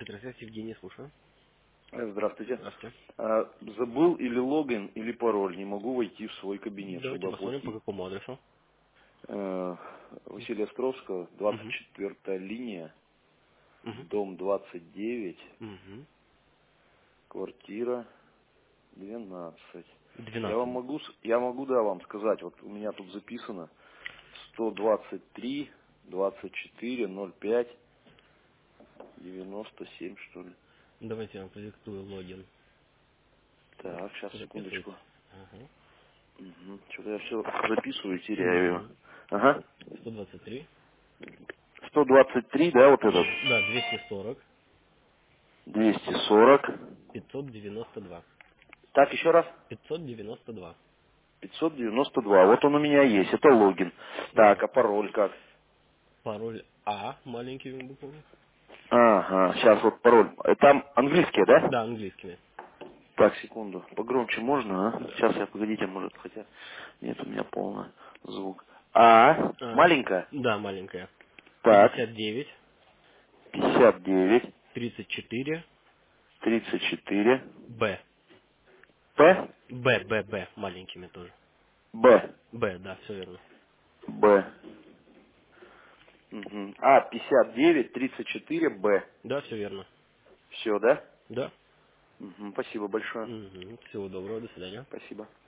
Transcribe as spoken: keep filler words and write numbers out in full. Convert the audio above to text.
Петросвязь, Евгений, слушаю. Э, Здравствуйте. Здравствуйте. А, Забыл или логин, или пароль. Не могу войти в свой кабинет, Давайте чтобы посмотрим, по оплатить. какому адресу. Э, Василия Островского, двадцать Угу. четвёртая линия, Угу. дом двадцать девять, Угу. квартира двенадцать. Я вам двенадцать. могу, с- я могу, да, вам сказать, вот у меня тут записано сто двадцать три, двадцать четыре, ноль пять, девяносто семь, что ли. Давайте я вам продиктую логин. Так, сейчас, Записывайте. секундочку. Ага. Угу. Что-то я все записываю и теряю его. Угу. Ага. сто двадцать три. сто двадцать три, да, вот этот? Да, двести сорок. двести сорок. пятьсот девяносто два. Так, еще раз. пятьсот девяносто два. пятьсот девяносто два. Вот он у меня есть. Это логин. Так, Ага. а пароль как? Пароль А маленькими буквами. Ага, сейчас вот пароль. Э, Там английский, да? Да, английскими. Так, секунду. Погромче можно, а? Да. Сейчас я, погодите, может, хотя... Нет, у меня полный звук. А, А, маленькая? да, маленькая. Так, пятьдесят девять. пятьдесят девять, тридцать четыре. тридцать четыре, Б. П, Б, Б, Б. Маленькими тоже. Б, Б, да, все верно. Б. Мгм. А, пятьдесят девять, тридцать четыре, Б. Да, все верно. Все, да? Да. Мгм. Спасибо большое. Мгм. Всего доброго, до свидания. Спасибо.